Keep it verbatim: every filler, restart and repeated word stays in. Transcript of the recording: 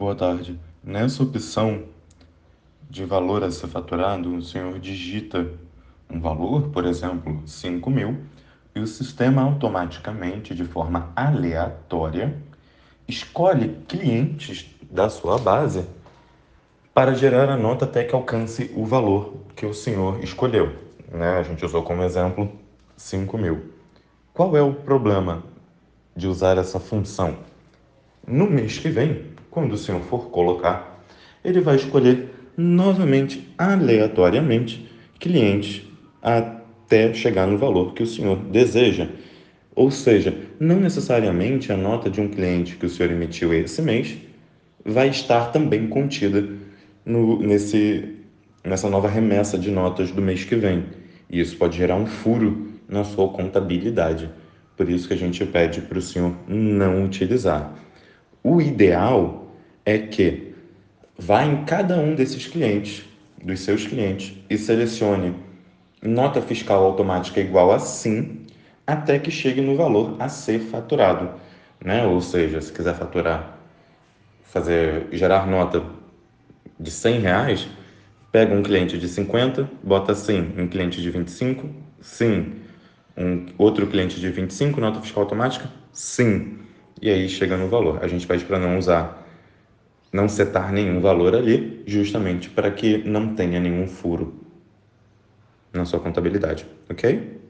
Boa tarde. Nessa opção de valor a ser faturado, o senhor digita um valor, por exemplo, cinco mil, e o sistema automaticamente, de forma aleatória, escolhe clientes da sua base para gerar a nota até que alcance o valor que o senhor escolheu. Né? A gente usou como exemplo cinco mil. Qual é o problema de usar essa função? No mês que vem, quando o senhor for colocar, ele vai escolher novamente, aleatoriamente, clientes até chegar no valor que o senhor deseja. Ou seja, não necessariamente a nota de um cliente que o senhor emitiu esse mês vai estar também contida no, nesse, nessa nova remessa de notas do mês que vem. E isso pode gerar um furo na sua contabilidade. Por isso que a gente pede para o senhor não utilizar. O ideal é que vá em cada um desses clientes, dos seus clientes, e selecione nota fiscal automática igual a sim, até que chegue no valor a ser faturado. Né? Ou seja, se quiser faturar, fazer, gerar nota de cem reais, pega um cliente de cinquenta, bota sim, um cliente de vinte e cinco, sim, um outro cliente de vinte e cinco, nota fiscal automática, sim. E aí chega no valor. A gente pede para não usar não setar nenhum valor ali, justamente para que não tenha nenhum furo na sua contabilidade, ok?